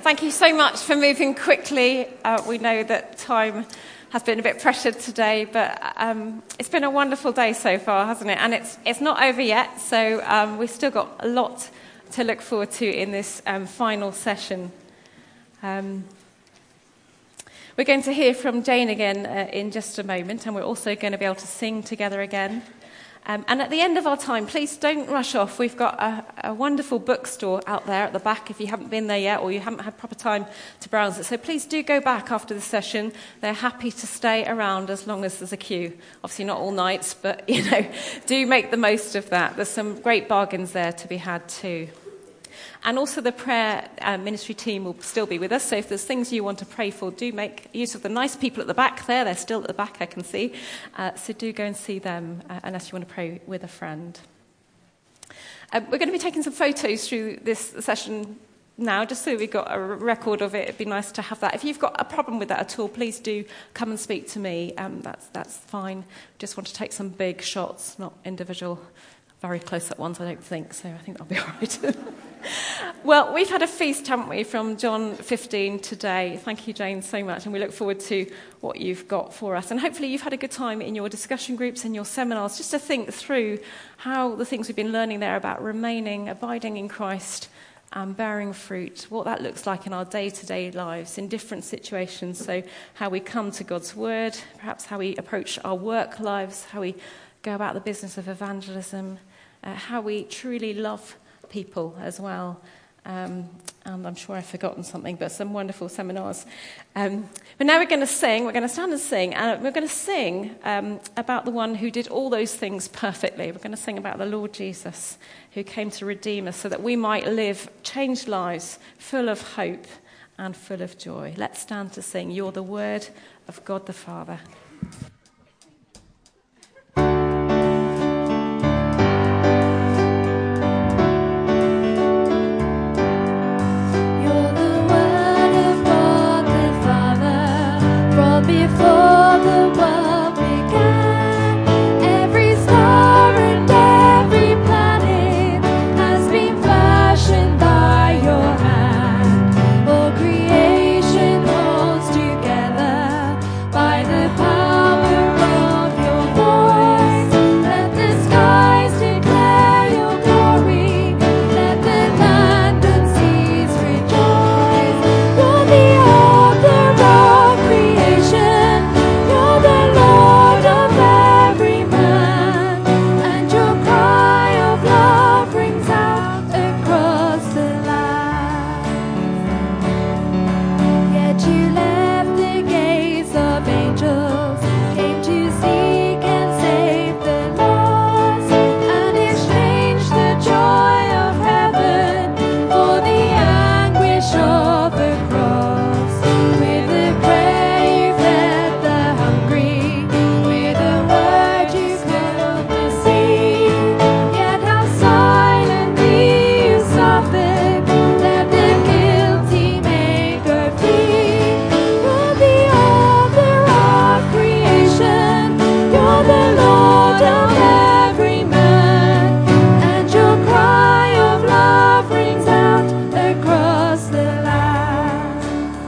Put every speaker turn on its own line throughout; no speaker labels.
Thank you so much for moving quickly. We know that time has been a bit pressured today, but it's been a wonderful day so far, hasn't it? And it's not over yet, so we've still got a lot to look forward to in this final session. We're going to hear from Jane again in just a moment, and we're also going to be able to sing together again. And at the end of our time, please don't rush off. We've got a wonderful bookstore out there at the back if you haven't been there yet or you haven't had proper time to browse it. So please do go back after the session. They're happy to stay around as long as there's a queue. Obviously not all nights, but, do make the most of that. There's some great bargains there to be had too. And also the prayer ministry team will still be with us. So if there's things you want to pray for, do make use of the nice people at the back there. They're still at the back, I can see. So do go and see them unless you want to pray with a friend. We're going to be taking some photos through this session now, just so we've got a record of it. It'd be nice to have that. If you've got a problem with that at all, please do come and speak to me. That's fine. Just want to take some big shots, not individual, very close-up ones, I don't think. So I think that'll be all right. Well, we've had a feast, haven't we, from John 15 today. Thank you, Jane, so much. And we look forward to what you've got for us. And hopefully you've had a good time in your discussion groups and your seminars, just to think through how the things we've been learning there about remaining, abiding in Christ, and bearing fruit, what that looks like in our day-to-day lives in different situations. So how we come to God's word, perhaps how we approach our work lives, how we go about the business of evangelism, how we truly love people as well. And I'm sure I've forgotten something, but some wonderful seminars. But now we're going to sing. We're going to stand and sing. And we're going to sing about the one who did all those things perfectly. We're going to sing about the Lord Jesus, who came to redeem us so that we might live changed lives full of hope and full of joy. Let's stand to sing. You're the word of God the Father.
Before the world began, every star and every planet has been fashioned by your hand. All creation holds together by the power of your voice. Let the skies declare your glory. Let the land and seas rejoice. You're the author of creation. You're the Lord of every man, and your cry of love rings out across the land. Yet you left the gaze of angels, came to seek and save the lost, and exchanged the joy of heaven for the anguish of a cross. With a prayer you fed the hungry, with a word you calmed the sea. Yet how silently you suffered, let the guilty make her flee. You're the author of creation, you're the Lord of every man, and your cry of love rings out across the land.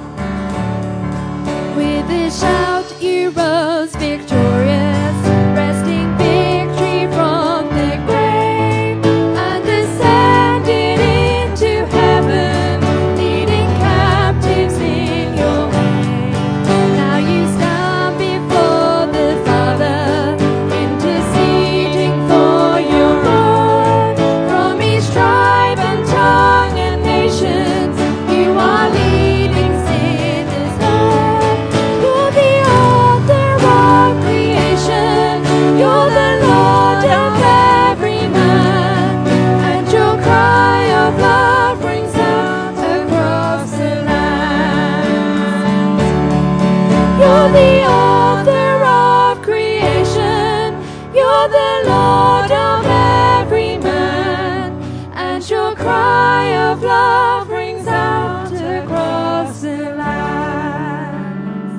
With a shout you rose victorious, wresting victory from the grave, and ascended into heaven, leading captives in your way. Now you stand before the Father, interceding for your own. From each tribe and tongue and nations, you are leading sinners home. You're the author of creation, you're the Lord of every man, and your cry of love rings out across the land. You're the author of creation, you're the Lord of every man, and your cry of love rings out across the land.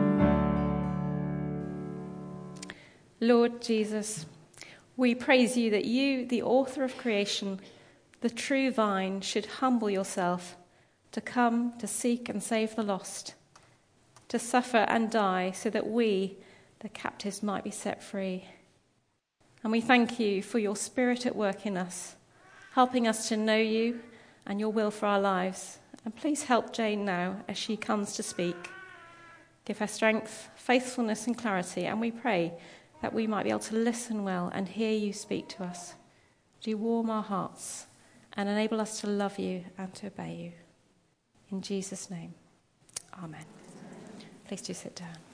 Lord Jesus, we praise you that you, the author of creation, the true vine, should humble yourself to come to seek and save the lost, to suffer and die so that we, the captives, might be set free. And we thank you for your Spirit at work in us, helping us to know you and your will for our lives. And please help Jane now as she comes to speak. Give her strength, faithfulness and clarity, and we pray that we might be able to listen well and hear you speak to us. Do warm our hearts and enable us to love you and to obey you. In Jesus' name, amen. Please do sit down.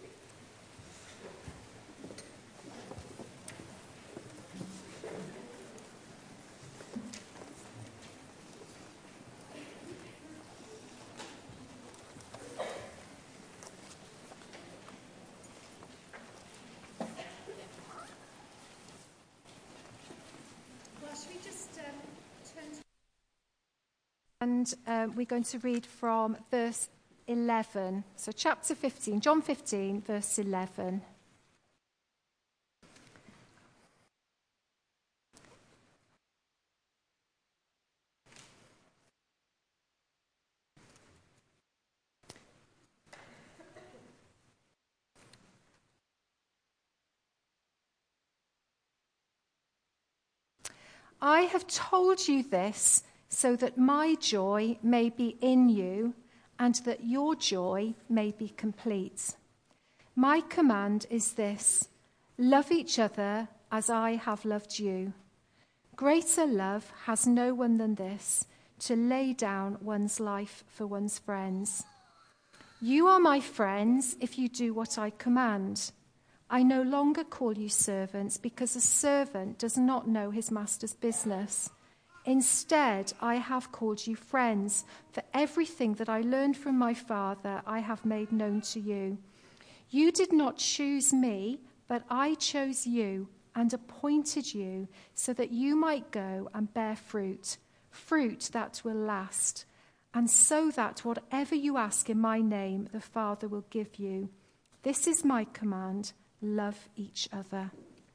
And we're going to read from verse 11. So chapter 15, John 15, verse 11. I have told you this so that my joy may be in you and that your joy may be complete. My command is this: love each other as I have loved you. Greater love has no one than this, to lay down one's life for one's friends. You are my friends if you do what I command. I no longer call you servants, because a servant does not know his master's business. Instead, I have called you friends, for everything that I learned from my Father I have made known to you. You did not choose me, but I chose you and appointed you so that you might go and bear fruit, fruit that will last, and so that whatever you ask in my name, the Father will give you. This is my command: love each other.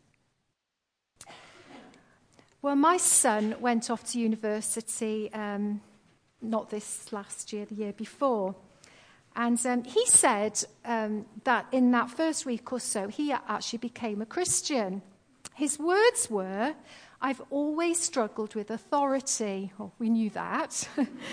Well, my son went off to university, not this last year, the year before. And he said that in that first week or so, he actually became a Christian. His words were, "I've always struggled with authority." Oh, we knew that.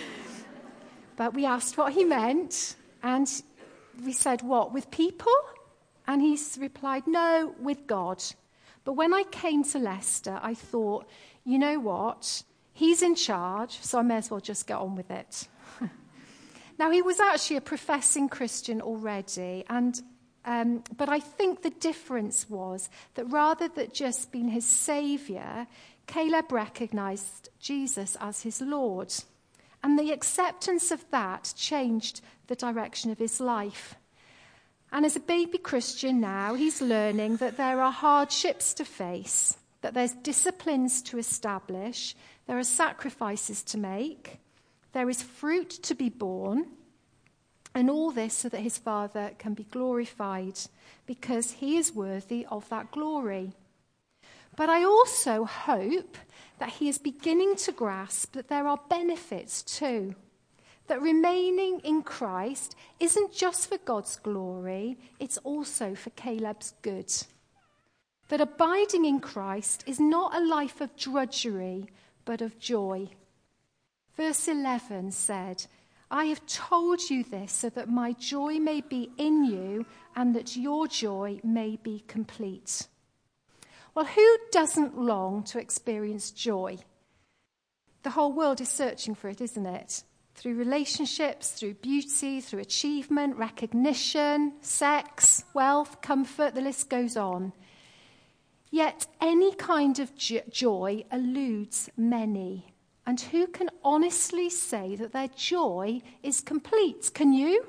But we asked what he meant. And we said, "What, with people?" And he replied, "No, with God. But when I came to Leicester, I thought, you know what? He's in charge, so I may as well just get on with it." Now, he was actually a professing Christian already, but I think the difference was that rather than just being his saviour, Caleb recognised Jesus as his Lord. And the acceptance of that changed the direction of his life. And as a baby Christian now, he's learning that there are hardships to face, that there's disciplines to establish, there are sacrifices to make, there is fruit to be borne, and all this so that his Father can be glorified, because he is worthy of that glory. But I also hope that he is beginning to grasp that there are benefits too. That remaining in Christ isn't just for God's glory, it's also for Caleb's good. That abiding in Christ is not a life of drudgery, but of joy. Verse 11 said, "I have told you this so that my joy may be in you and that your joy may be complete." Well, who doesn't long to experience joy? The whole world is searching for it, isn't it? Through relationships, through beauty, through achievement, recognition, sex, wealth, comfort, the list goes on. Yet any kind of joy eludes many. And who can honestly say that their joy is complete? Can you?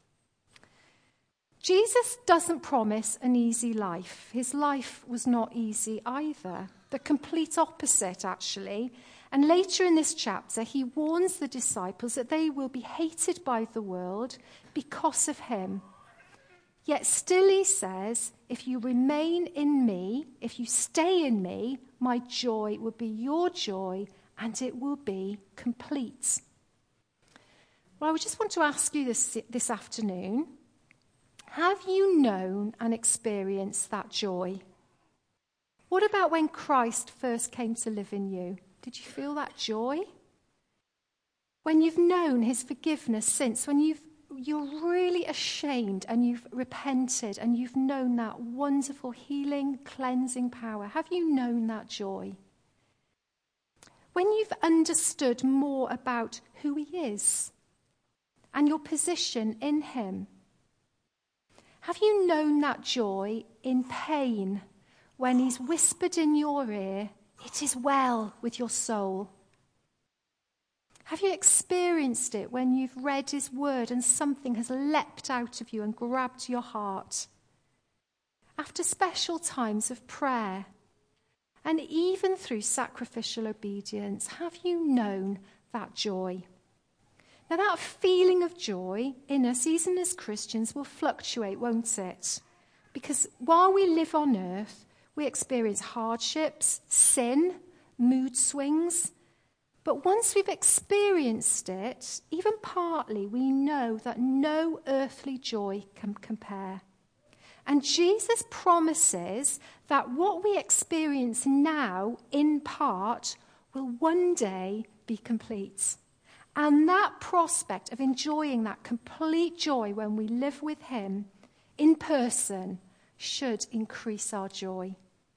Jesus doesn't promise an easy life. His life was not easy either. The complete opposite, actually. And later in this chapter, he warns the disciples that they will be hated by the world because of him. Yet still he says, if you remain in me, if you stay in me, my joy will be your joy and it will be complete. Well, I just want to ask you this afternoon, have you known and experienced that joy? What about when Christ first came to live in you? Did you feel that joy? When you've known his forgiveness since, when you're really ashamed and you've repented and you've known that wonderful healing, cleansing power, have you known that joy? When you've understood more about who he is and your position in him, have you known that joy in pain when he's whispered in your ear, "It is well with your soul"? Have you experienced it when you've read his word and something has leapt out of you and grabbed your heart? After special times of prayer, and even through sacrificial obedience, have you known that joy? Now, that feeling of joy in us, even as Christians, will fluctuate, won't it? Because while we live on earth, we experience hardships, sin, mood swings. But once we've experienced it, even partly, we know that no earthly joy can compare. And Jesus promises that what we experience now, in part, will one day be complete. And that prospect of enjoying that complete joy when we live with him in person should increase our joy.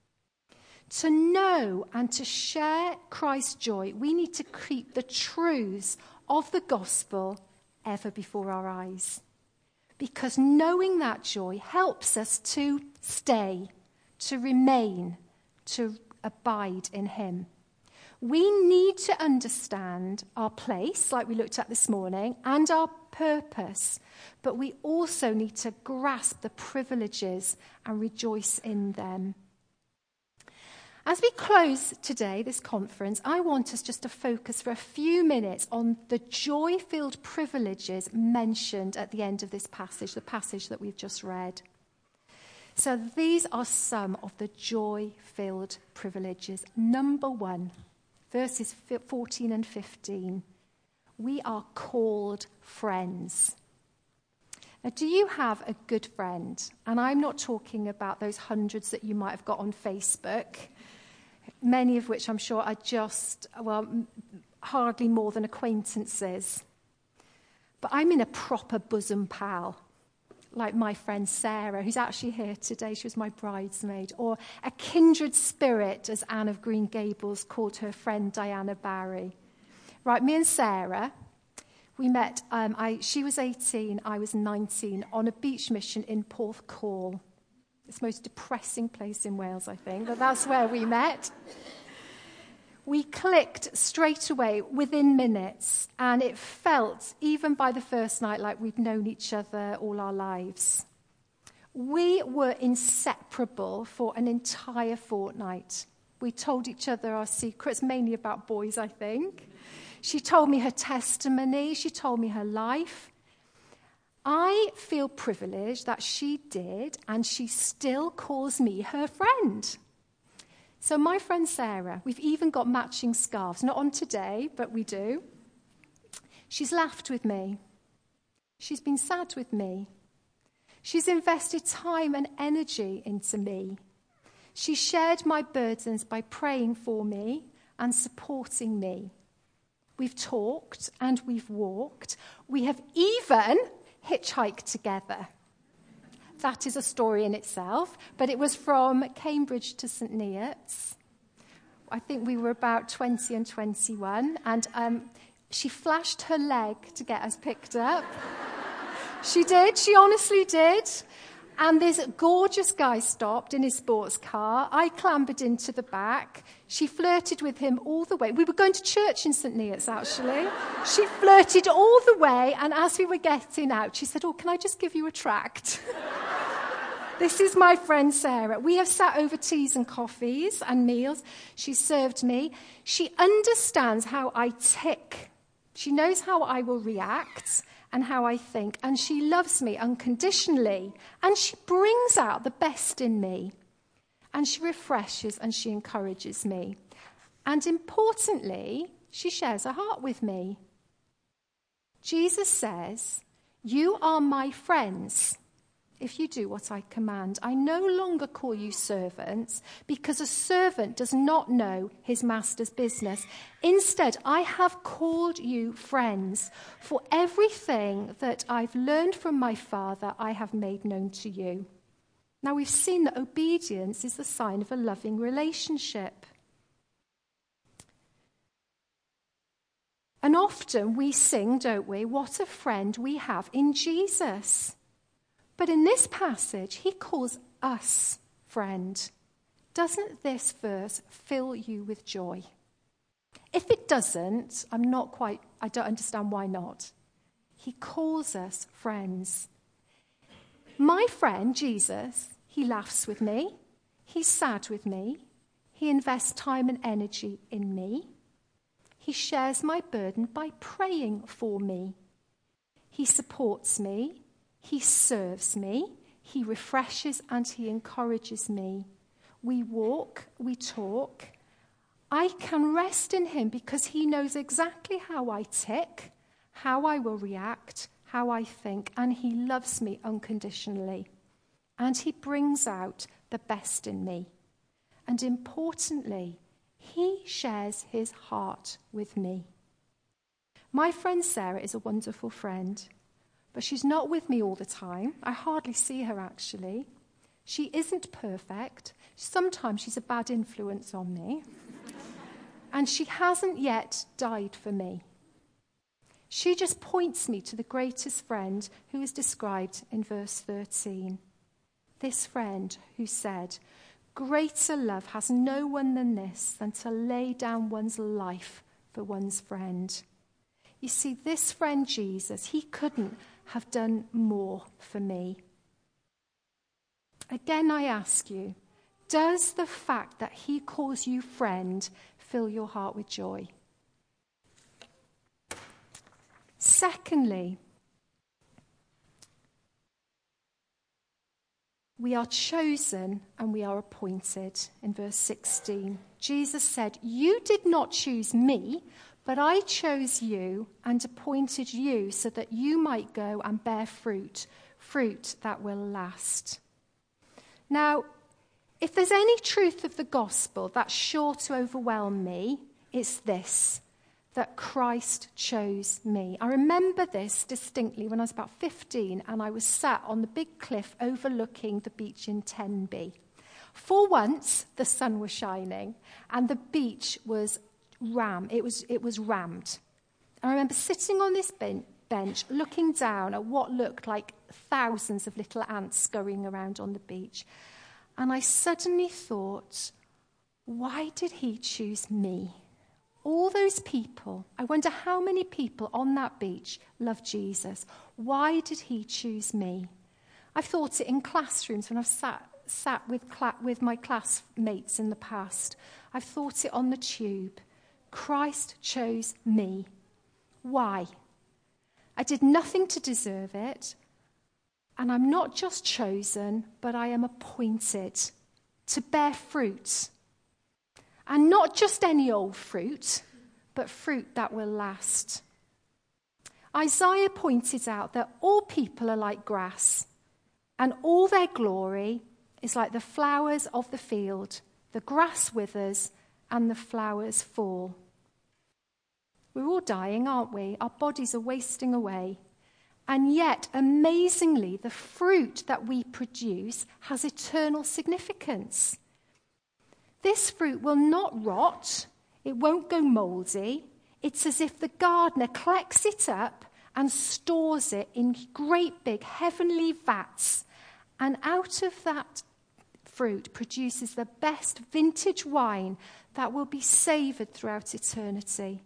To know and to share Christ's joy, we need to keep the truths of the gospel ever before our eyes. Because knowing that joy helps us to stay, to remain, to abide in him. We need to understand our place, like we looked at this morning, and our purpose. But we also need to grasp the privileges and rejoice in them. As we close today, this conference, I want us just to focus for a few minutes on the joy-filled privileges mentioned at the end of this passage, the passage that we've just read. So these are some of the joy-filled privileges. Number 1, verses 14 and 15. We are called friends. Now, do you have a good friend? And I'm not talking about those hundreds that you might have got on Facebook, many of which I'm sure are just, hardly more than acquaintances. But I'm in a proper bosom pal, like my friend Sarah, who's actually here today. She was my bridesmaid. Or a kindred spirit, as Anne of Green Gables called her friend Diana Barry. Right, me and Sarah, we met, she was 18, I was 19, on a beach mission in Porthcawl. It's the most depressing place in Wales, I think, but that's where we met. We clicked straight away within minutes, and it felt, even by the first night, like we'd known each other all our lives. We were inseparable for an entire fortnight. We told each other our secrets, mainly about boys, I think. She told me her testimony. She told me her life. I feel privileged that she did, and she still calls me her friend. So my friend Sarah, we've even got matching scarves. Not on today, but we do. She's laughed with me. She's been sad with me. She's invested time and energy into me. She shared my burdens by praying for me and supporting me. We've talked and we've walked. We have even hitchhiked together. That is a story in itself, but it was from Cambridge to St Neots. I think we were about 20 and 21, and she flashed her leg to get us picked up. She did, she honestly did. And this gorgeous guy stopped in his sports car. I clambered into the back. She flirted with him all the way. We were going to church in St Neots, actually. She flirted all the way, and as we were getting out, she said, "Oh, can I just give you a tract?" This is my friend Sarah. We have sat over teas and coffees and meals. She served me. She understands how I tick. She knows how I will react and how I think. And she loves me unconditionally. And she brings out the best in me. And she refreshes and she encourages me. And importantly, she shares her heart with me. Jesus says, "You are my friends if you do what I command. I no longer call you servants, because a servant does not know his master's business. Instead, I have called you friends, for everything that I've learned from my Father I have made known to you." Now, we've seen that obedience is the sign of a loving relationship. And often we sing, don't we, what a friend we have in Jesus. But in this passage, he calls us friend. Doesn't this verse fill you with joy? If it doesn't, I don't understand why not. He calls us friends. My friend, Jesus, he laughs with me. He's sad with me. He invests time and energy in me. He shares my burden by praying for me. He supports me. He serves me, he refreshes and he encourages me. We walk, we talk. I can rest in him because he knows exactly how I tick, how I will react, how I think, and he loves me unconditionally. And he brings out the best in me. And importantly, he shares his heart with me. My friend Sarah is a wonderful friend. But she's not with me all the time. I hardly see her, actually. She isn't perfect. Sometimes she's a bad influence on me. And she hasn't yet died for me. She just points me to the greatest friend who is described in verse 13. This friend who said, "Greater love has no one than this, than to lay down one's life for one's friend." You see, this friend Jesus, he couldn't have done more for me. Again, I ask you, does the fact that he calls you friend fill your heart with joy? Secondly, we are chosen and we are appointed. In verse 16, Jesus said, "You did not choose me, but I chose you and appointed you so that you might go and bear fruit, fruit that will last." Now, if there's any truth of the gospel that's sure to overwhelm me, it's this, that Christ chose me. I remember this distinctly when I was about 15 and I was sat on the big cliff overlooking the beach in Tenby. For once, the sun was shining and the beach was rammed. I remember sitting on this bench looking down at what looked like thousands of little ants scurrying around on the beach. And I suddenly thought, why did he choose me? All those people, I wonder how many people on that beach love Jesus. Why did he choose me? I've thought it in classrooms when I've sat with my classmates in the past. I've thought it on the tube. Christ chose me. Why? I did nothing to deserve it. And I'm not just chosen, but I am appointed to bear fruit. And not just any old fruit, but fruit that will last. Isaiah pointed out that all people are like grass, and all their glory is like the flowers of the field. The grass withers and the flowers fall. We're all dying, aren't we? Our bodies are wasting away. And yet, amazingly, the fruit that we produce has eternal significance. This fruit will not rot. It won't go mouldy. It's as if the gardener collects it up and stores it in great big heavenly vats. And out of that fruit produces the best vintage wine that will be savoured throughout eternity.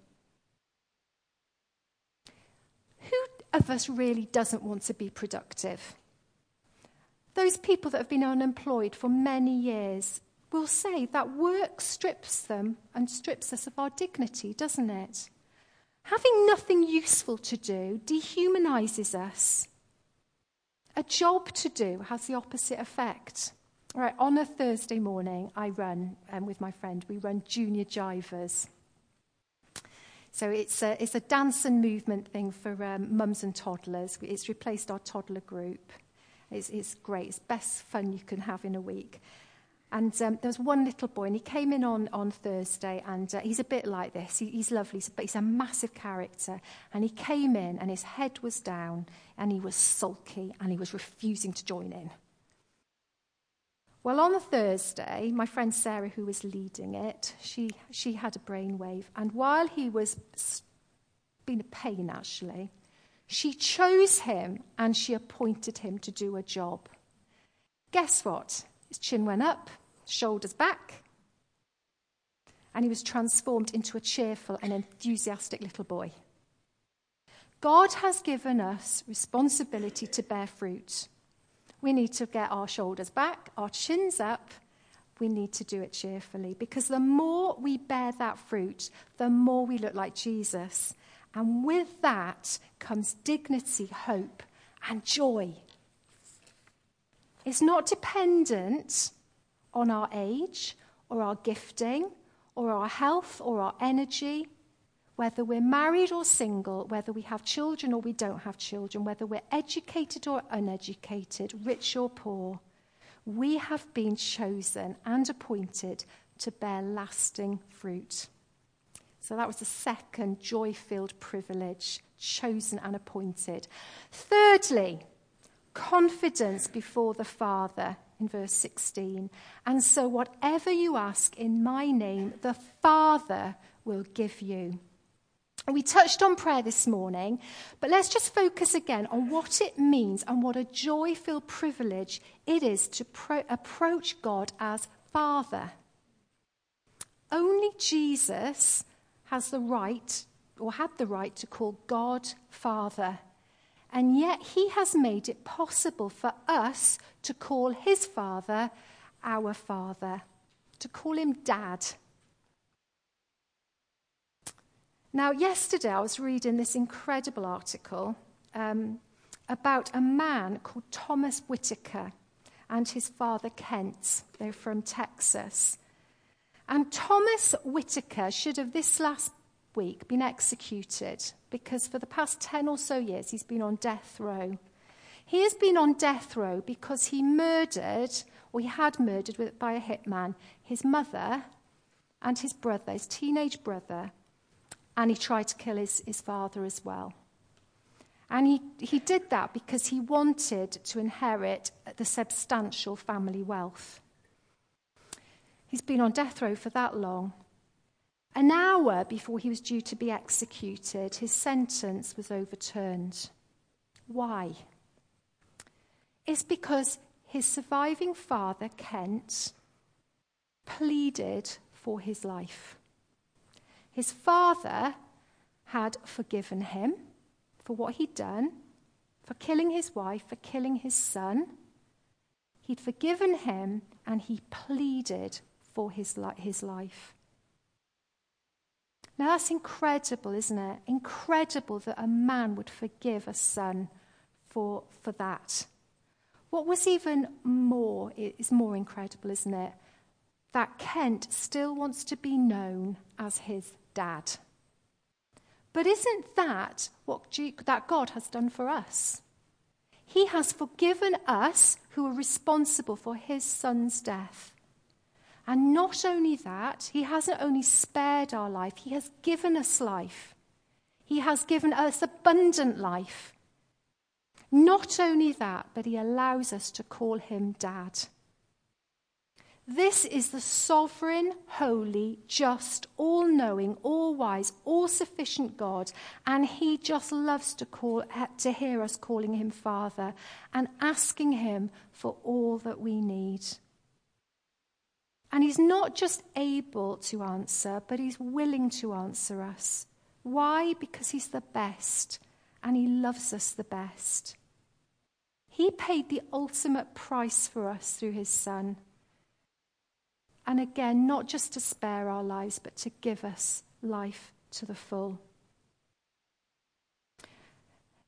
Who of us really doesn't want to be productive? Those people that have been unemployed for many years will say that work strips them and strips us of our dignity, doesn't it? Having nothing useful to do dehumanises us. A job to do has the opposite effect. Right, on a Thursday morning, I run with my friend. We run junior jivers. So it's a dance and movement thing for mums and toddlers. It's replaced our toddler group. It's great. It's best fun you can have in a week. And there was one little boy, and he came in on Thursday, and he's a bit like this. He's lovely, but he's a massive character. And he came in, and his head was down, and he was sulky, and he was refusing to join in. Well, on the Thursday, my friend Sarah, who was leading it, she had a brainwave. And while he was being a pain, actually, she chose him, and she appointed him to do a job. Guess what? His chin went up, shoulders back, and he was transformed into a cheerful and enthusiastic little boy. God has given us responsibility to bear fruit. We need to get our shoulders back, our chins up. We need to do it cheerfully, because the more we bear that fruit, the more we look like Jesus. And with that comes dignity, hope, and joy. It's not dependent on our age or our gifting or our health or our energy, whether we're married or single, whether we have children or we don't have children, whether we're educated or uneducated, rich or poor. We have been chosen and appointed to bear lasting fruit. So that was the second joy-filled privilege, chosen and appointed. Thirdly, confidence before the Father in verse 16. And so whatever you ask in my name, the Father will give you. We touched on prayer this morning, but let's just focus again on what it means and what a joy-filled privilege it is to approach God as Father. Only Jesus has the right, or had the right, to call God Father. And yet he has made it possible for us to call his Father our Father, to call him Dad. Now, yesterday I was reading this incredible article about a man called Thomas Whitaker and his father Kent. They're from Texas. And Thomas Whitaker should have this last week been executed because for the past 10 or so years he's been on death row. He has been on death row because he murdered, or he had murdered by a hitman, his mother and his brother, his teenage brother, and he tried to kill his father as well. And he did that because he wanted to inherit the substantial family wealth. He's been on death row for that long. An hour before he was due to be executed, his sentence was overturned. Why? It's because his surviving father, Kent, pleaded for his life. His father had forgiven him for what he'd done, for killing his wife, for killing his son. He'd forgiven him, and he pleaded for his life. Now that's incredible, isn't it? Incredible that a man would forgive a son for that. What was even more, is more incredible, isn't it? That Kent still wants to be known as his dad. But isn't that what that God has done for us? He has forgiven us who are responsible for his son's death. And not only that, he hasn't only spared our life, he has given us life. He has given us abundant life. Not only that, but he allows us to call him Dad. This is the sovereign, holy, just, all-knowing, all-wise, all-sufficient God, and he just loves to hear us calling him Father and asking him for all that we need. And he's not just able to answer, but he's willing to answer us. Why? Because he's the best, and he loves us the best. He paid the ultimate price for us through his Son. And again, not just to spare our lives, but to give us life to the full.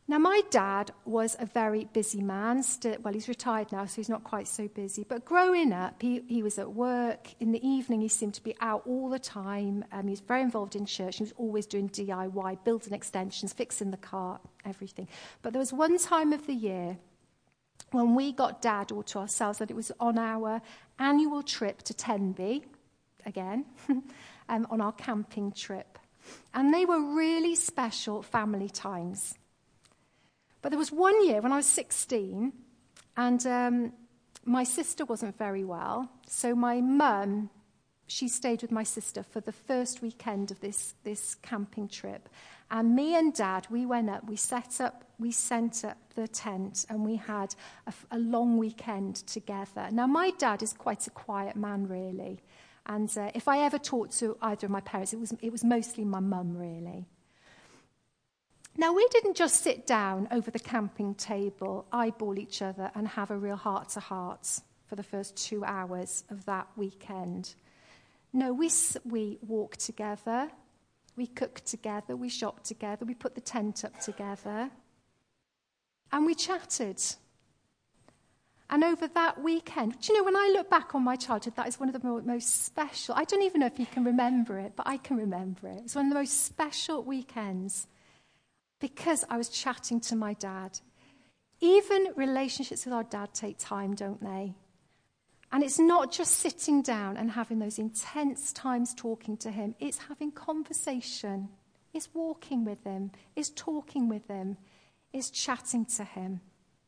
Now, my dad was a very busy man. Well, he's retired now, so he's not quite so busy. But growing up, he was at work. In the evening, he seemed to be out all the time. He was very involved in church. He was always doing DIY, building extensions, fixing the car, everything. But there was one time of the year when we got Dad all to ourselves, and it was on our annual trip to Tenby, again, on our camping trip. And they were really special family times. But there was one year when I was 16, and my sister wasn't very well. So my mum, she stayed with my sister for the first weekend of this camping trip. And me and Dad, we went up, we sent up the tent, and we had a long weekend together. Now, my dad is quite a quiet man, really. And if I ever talked to either of my parents, it was mostly my mum, really. Now, we didn't just sit down over the camping table, eyeball each other, and have a real heart-to-heart for the first 2 hours of that weekend. No, we walked together, we cooked together, we shopped together, we put the tent up together, and we chatted. And over that weekend, do you know, when I look back on my childhood, that is one of the most special, I don't even know if you can remember it, but I can remember it. It's one of the most special weekends. Because I was chatting to my dad. Even relationships with our dad take time, don't they? And it's not just sitting down and having those intense times talking to him. It's having conversation. It's walking with him. It's talking with him. It's chatting to him.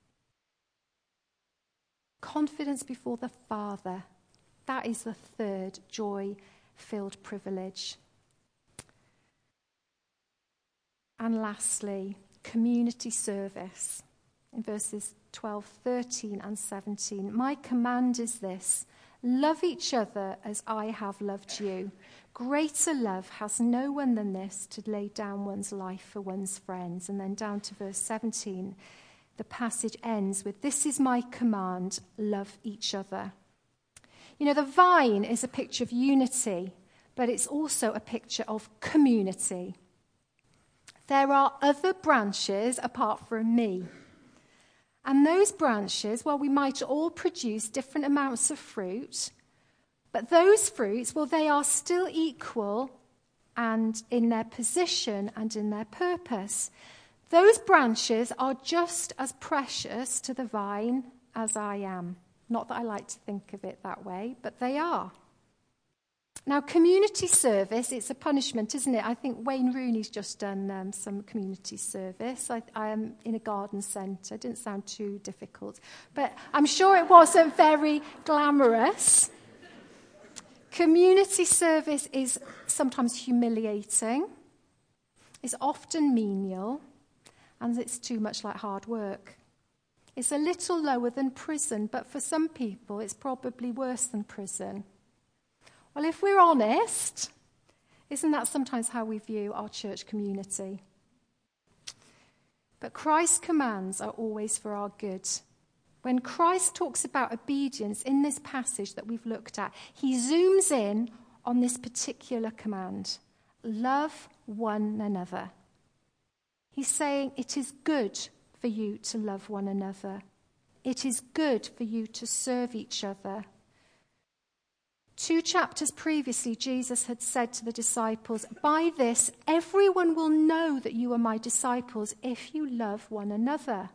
Confidence before the Father. That is the third joy-filled privilege. And lastly, community service. In verses 12, 13 and 17. My command is this: love each other as I have loved you. Greater love has no one than this, to lay down one's life for one's friends. And then down to verse 17, the passage ends with, this is my command, love each other. You know, the vine is a picture of unity, but it's also a picture of community. There are other branches apart from me. And those branches, well, we might all produce different amounts of fruit, but those fruits, well, they are still equal and in their position and in their purpose. Those branches are just as precious to the vine as I am. Not that I like to think of it that way, but they are. Now, community service, it's a punishment, isn't it? I think Wayne Rooney's just done some community service. I am in a garden centre. It didn't sound too difficult. But I'm sure it wasn't very glamorous. Community service is sometimes humiliating. It's often menial. And it's too much like hard work. It's a little lower than prison, but for some people it's probably worse than prison. Well, if we're honest, isn't that sometimes how we view our church community? But Christ's commands are always for our good. When Christ talks about obedience in this passage that we've looked at, he zooms in on this particular command: love one another. He's saying it is good for you to love one another. It is good for you to serve each other. 2 chapters previously, Jesus had said to the disciples, by this, everyone will know that you are my disciples if you love one another.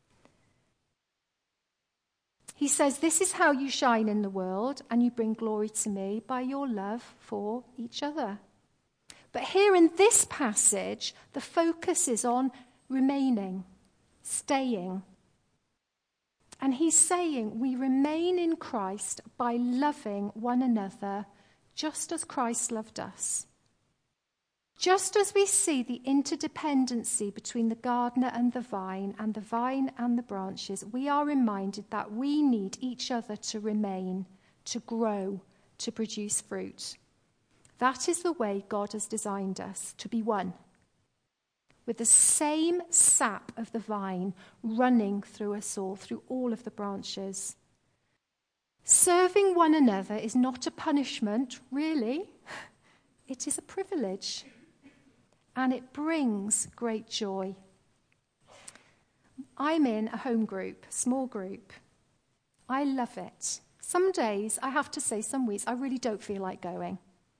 He says, this is how you shine in the world, and you bring glory to me by your love for each other. But here in this passage, the focus is on remaining, staying. And he's saying we remain in Christ by loving one another just as Christ loved us. Just as we see the interdependency between the gardener and the vine and the branches, we are reminded that we need each other to remain, to grow, to produce fruit. That is the way God has designed us, to be one, with the same sap of the vine running through us all, through all of the branches. Serving one another is not a punishment, really. It is a privilege, and it brings great joy. I'm in a home group, small group. I love it. Some days, I have to say, some weeks, I really don't feel like going.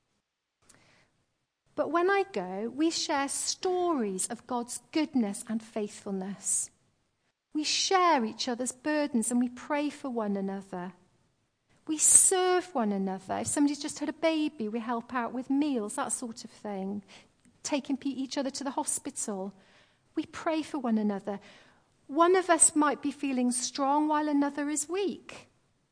But when I go, we share stories of God's goodness and faithfulness. We share each other's burdens and we pray for one another. We serve one another. If somebody's just had a baby, we help out with meals, that sort of thing. Taking each other to the hospital. We pray for one another. One of us might be feeling strong while another is weak.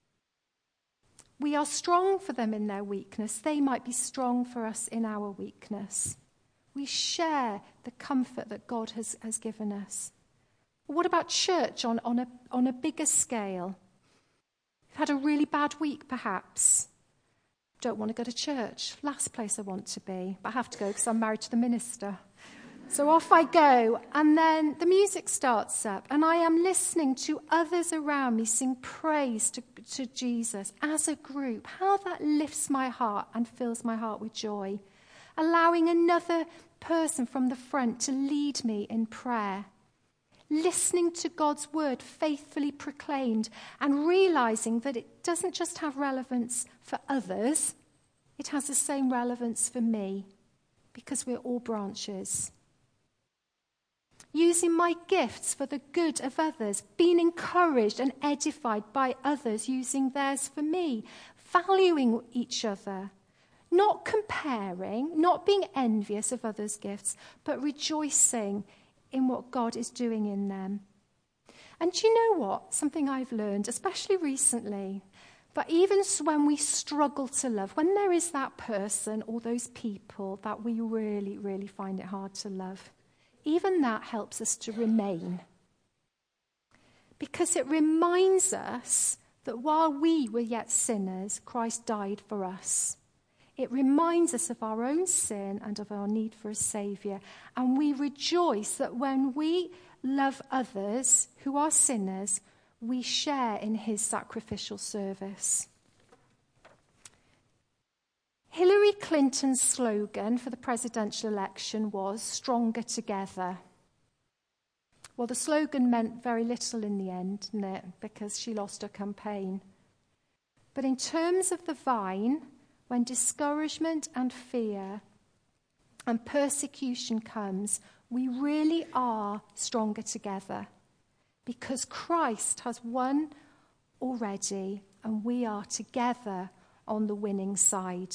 We are strong for them in their weakness. They might be strong for us in our weakness. We share the comfort that God has given us. What about church on a bigger scale? You've had a really bad week, perhaps. Don't want to go to church. Last place I want to be. But I have to go because I'm married to the minister. So off I go, and then the music starts up, and I am listening to others around me sing praise to Jesus as a group. How that lifts my heart and fills my heart with joy. Allowing another person from the front to lead me in prayer. Listening to God's word faithfully proclaimed and realizing that it doesn't just have relevance for others, it has the same relevance for me, because we're all branches. Using my gifts for the good of others, being encouraged and edified by others using theirs for me, valuing each other, not comparing, not being envious of others' gifts, but rejoicing in what God is doing in them. And do you know what? Something I've learned, especially recently, but even when we struggle to love, when there is that person or those people that we really, really find it hard to love, even that helps us to remain. Because it reminds us that while we were yet sinners, Christ died for us. It reminds us of our own sin and of our need for a Saviour. And we rejoice that when we love others who are sinners, we share in his sacrificial service. Hillary Clinton's slogan for the presidential election was "Stronger Together." Well, the slogan meant very little in the end, didn't it? Because she lost her campaign. But in terms of the vine, when discouragement and fear and persecution comes, we really are stronger together. Because Christ has won already, and we are together on the winning side.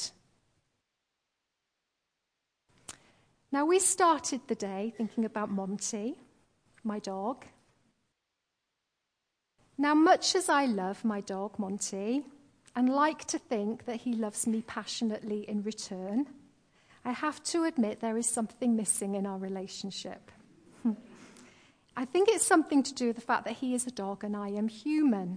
Now, we started the day thinking about Monty, my dog. Now, much as I love my dog, Monty, and like to think that he loves me passionately in return, I have to admit there is something missing in our relationship. I think it's something to do with the fact that he is a dog and I am human.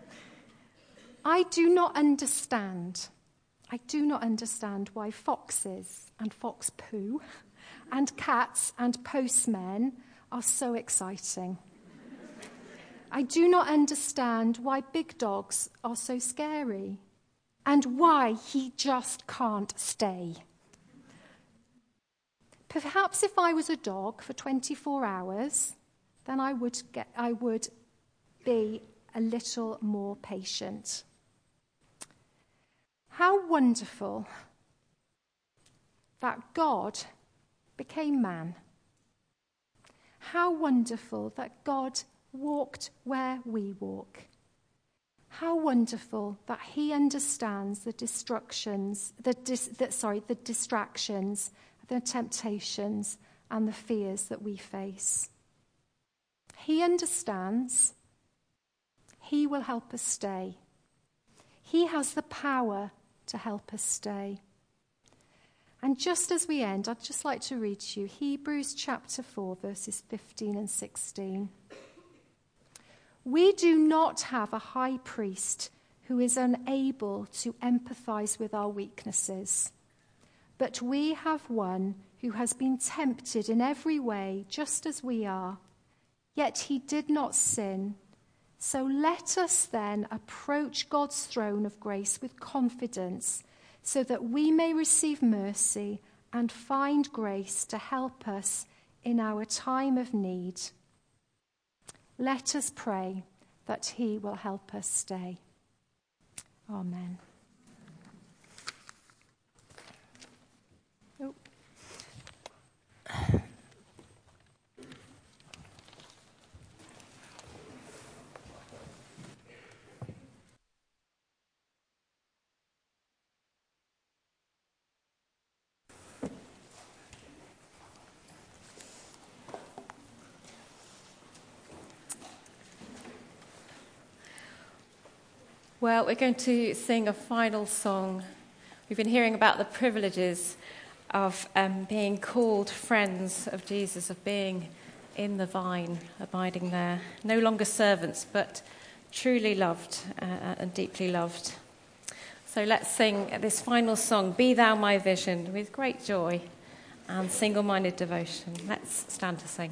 I do not understand why foxes and fox poo and cats and postmen are so exciting. I do not understand why big dogs are so scary and why he just can't stay. Perhaps if I was a dog for 24 hours, then I would be a little more patient. How wonderful that God became man. How wonderful that God walked where we walk. How wonderful that he understands the distractions, the temptations, and the fears that we face. He understands. He will help us stay. He has the power to help us stay. And just as we end, I'd just like to read to you Hebrews chapter 4, verses 15 and 16. We do not have a high priest who is unable to empathize with our weaknesses, but we have one who has been tempted in every way, just as we are, yet he did not sin. So let us then approach God's throne of grace with confidence, so that we may receive mercy and find grace to help us in our time of need. let us pray that he will help us stay. Amen. Oh.
Well, we're going to sing a final song. We've been hearing about the privileges of being called friends of Jesus, of being in the vine, abiding there. No longer servants, but truly loved and deeply loved. So let's sing this final song, Be Thou My Vision, with great joy and single-minded devotion. Let's stand to sing.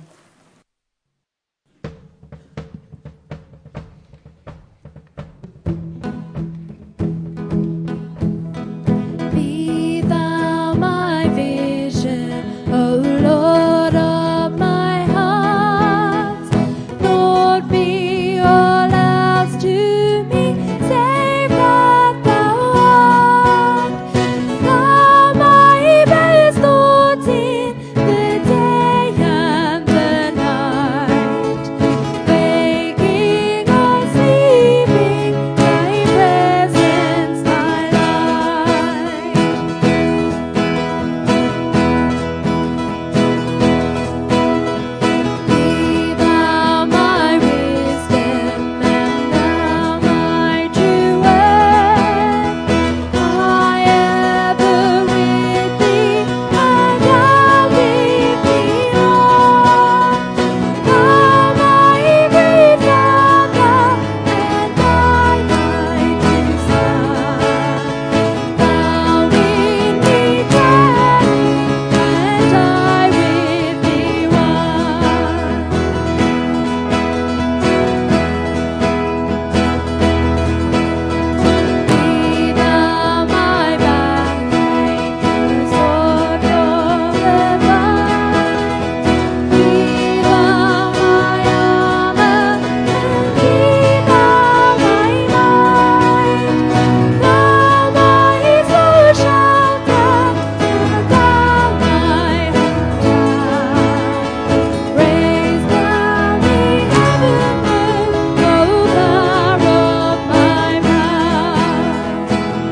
Be thou my vision, O Lord of my heart. Lord, be all else to me, save that thou art. Thou my best thoughts in the day and the night. Waking or sleeping, thy presence, thy light. Be thou my wisdom, and thou my true word. I ever with thee, and thou with me, Lord. Thou my great Father, and I my true Son. Thou in me dwelling, and I with thee one. Be thou my backbone, the sword of the vine. Be thou my armor, and be thou my might. Thou my soul shelter, and thou my hide. Raise thou me heavenward, O bar of my pride.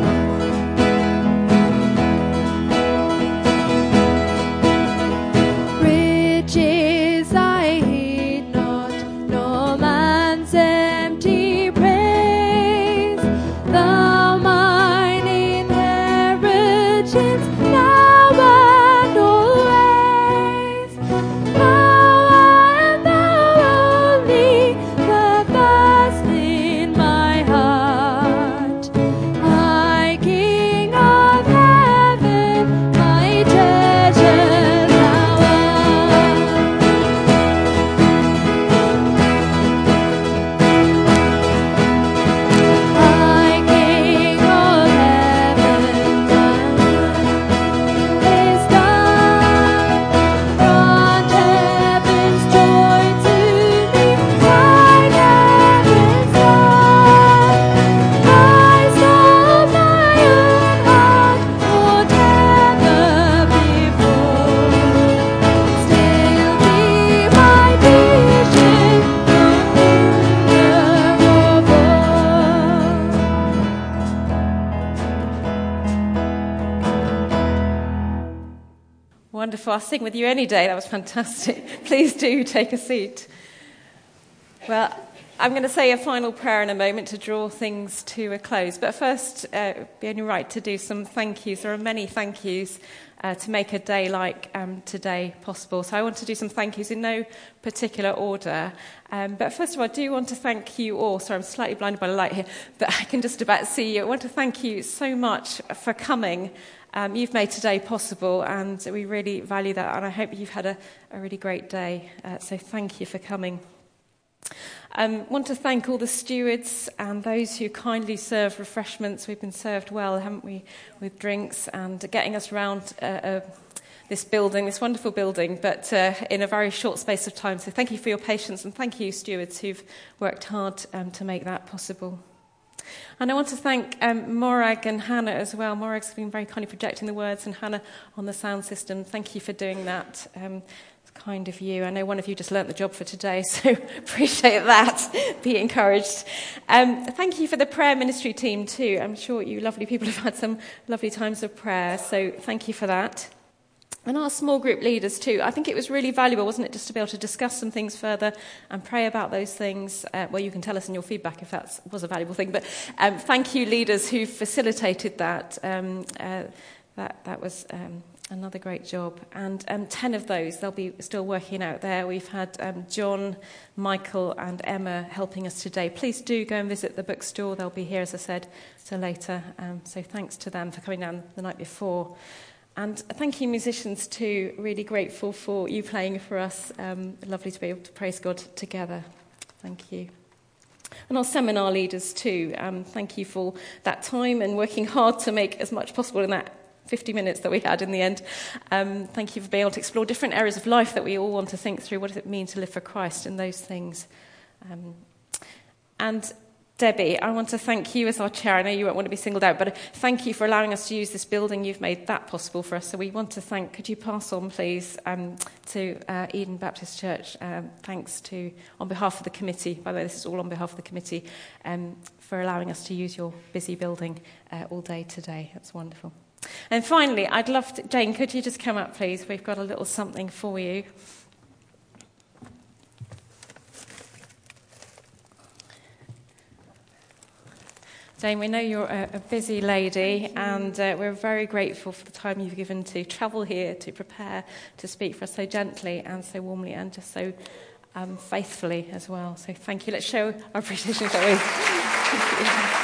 Riches I heed not, nor man's empty praise. Thou mine inheritance, now and always. Thou and thou only, the first in my heart. My King of heaven, my treasure thou art. My King of heaven, thy will is done. Grant heaven's joy to me, thine heaven's done. I saw my own heart, whatever before. Still be my vision, the wonder of all.
Wonderful. I'll sing with you any day. That was fantastic. Please do take a seat. Well, I'm going to say a final prayer in a moment to draw things to a close. But first, it'd be only right to do some thank yous. There are many thank yous to make a day like today possible. So I want to do some thank yous in no particular order. But first of all, I do want to thank you all. Sorry, I'm slightly blinded by the light here, but I can just about see you. I want to thank you so much for coming. You've made today possible, and we really value that. And I hope you've had a really great day. So thank you for coming. Want to thank all the stewards and those who kindly serve refreshments. We've been served well, haven't we, with drinks and getting us round this building, this wonderful building, but in a very short space of time. So thank you for your patience, and thank you, stewards, who've worked hard to make that possible. And I want to thank Morag and Hannah as well. Morag's been very kindly projecting the words, and Hannah on the sound system. Thank you for doing that. It's kind of you. I know one of you just learnt the job for today, so appreciate that. Be encouraged. Thank you for the prayer ministry team too. I'm sure you lovely people have had some lovely times of prayer, so thank you for that. And our small group leaders too. I think it was really valuable, wasn't it, just to be able to discuss some things further and pray about those things. Well, you can tell us in your feedback if that was a valuable thing. But thank you, leaders, who facilitated that. That was another great job. And 10 of those, they'll be still working out there. We've had John, Michael and Emma helping us today. Please do go and visit the bookstore. They'll be here, as I said, till later. So thanks to them for coming down the night before. And thank you, musicians, too. Really grateful for you playing for us. Lovely to be able to praise God together. Thank you. And our seminar leaders, too. Thank you for that time and working hard to make as much possible in that 50 minutes that we had in the end. Thank you for being able to explore different areas of life that we all want to think through. What does it mean to live for Christ and those things? And Debbie, I want to thank you as our chair. I know you won't want to be singled out, but thank you for allowing us to use this building. You've made that possible for us. So we want to thank, could you pass on, please, to Eden Baptist Church, thanks to, on behalf of the committee, by the way, this is all on behalf of the committee, for allowing us to use your busy building all day today. That's wonderful. And finally, I'd love to, Jane, could you just come up, please? We've got a little something for you. Jane, we know you're a busy lady, and we're very grateful for the time you've given to travel here, to prepare, to speak for us so gently and so warmly and just so faithfully as well. So thank you. Let's show our appreciation, shall we? Thank you.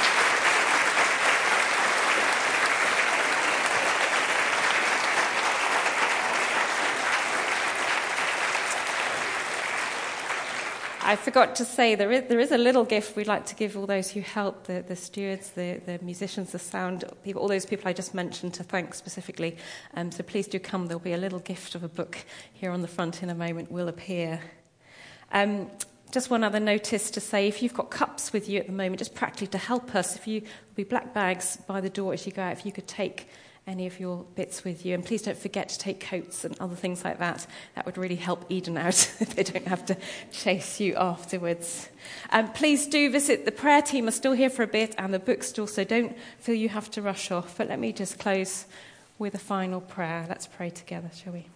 I forgot to say there is a little gift we'd like to give all those who help, the stewards, the musicians, the sound people, all those people I just mentioned, to thank specifically. So please do come. There'll be a little gift of a book here on the front in a moment will appear. Just one other notice to say, if you've got cups with you at the moment, just practically to help us, there'll be black bags by the door as you go out, if you could take any of your bits with you. And please don't forget to take coats and other things like that. That would really help Eden out if they don't have to chase you afterwards. Please do visit. The prayer team are still here for a bit and the bookstore, so don't feel you have to rush off. But let me just close with a final prayer. Let's pray together, shall we?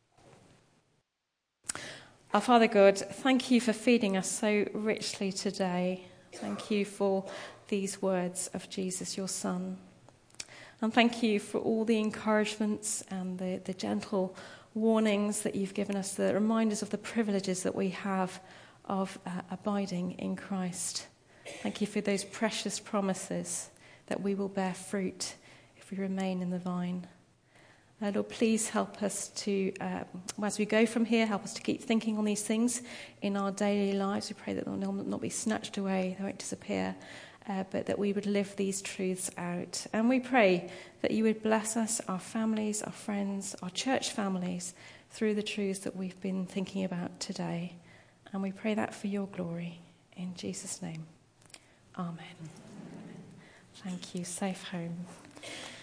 Our Father God, thank you for feeding us so richly today. Thank you for these words of Jesus, your Son. And thank you for all the encouragements and the gentle warnings that you've given us, the reminders of the privileges that we have of abiding in Christ. Thank you for those precious promises that we will bear fruit if we remain in the vine. Lord, please help us to, as we go from here, help us to keep thinking on these things in our daily lives. We pray that they'll not be snatched away, they won't disappear. But that we would live these truths out. And we pray that you would bless us, our families, our friends, our church families, through the truths that we've been thinking about today. And we pray that for your glory. In Jesus' name. Amen. Thank you. Safe home.